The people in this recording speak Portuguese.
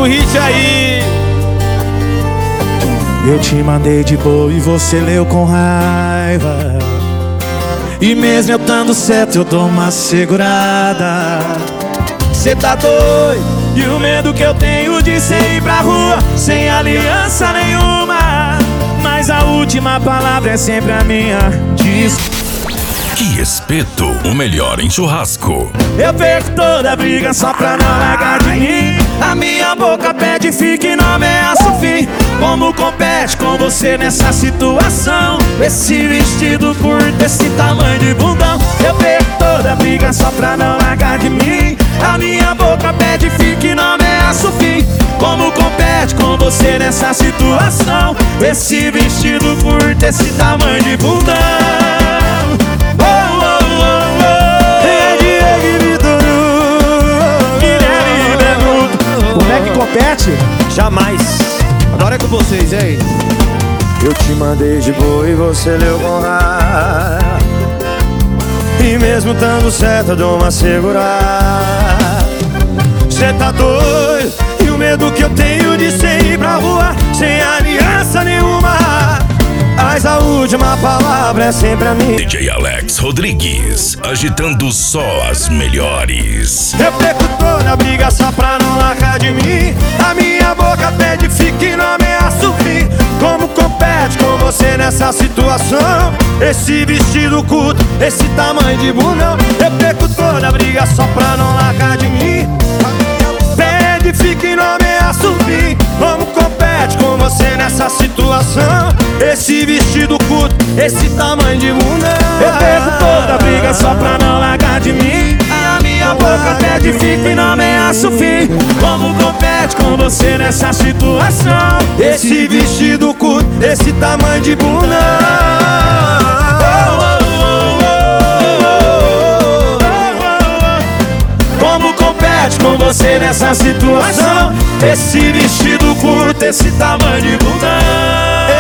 o hit aí. Eu te mandei de boa e você leu com raiva. E mesmo eu tando certo eu dou uma segurada. Cê tá doido? E o medo que eu tenho de cê ir pra rua sem aliança nenhuma. Mas a última palavra é sempre a minha. Que Espeto, o melhor em churrasco. Eu perco toda briga só pra não largar de mim. A minha boca pede fique e não ameaça o fim. Como compete com você nessa situação? Esse vestido curto, esse tamanho de bundão. Eu perco toda briga só pra não largar de mim. A minha boca pede fique e não ameaça o fim. Como compete com você nessa situação? Esse vestido curto, esse tamanho de bundão. Como é que compete? Jamais. Agora é com vocês, hein? Eu te mandei de boa e você leu com raiva. E mesmo tando certo eu dou uma segurada. Cê tá doido? E o medo que eu tenho de cê ir pra rua sem aliança nenhuma. Mas a última palavra é sempre a minha. DJ Alex Rodrigues, agitando só as melhores. Eu perco toda a briga só pra não largar de mim. A minha boca pede fique e não ameaça o fim. Como compete com você nessa situação? Esse vestido curto, esse tamanho de bundão. Eu perco toda a briga só pra não largar de mim. Pede fique e não ameaça o fim. Como compete com você nessa situação? Esse vestido curto, esse tamanho de bundão. Eu perco toda a briga só pra não largar de mim. A minha boca pede fique e não ameaça o fim. Como compete com você nessa situação? Esse vestido curto, esse tamanho de bundão. Como compete com você nessa situação? Esse vestido curto, esse tamanho de bundão.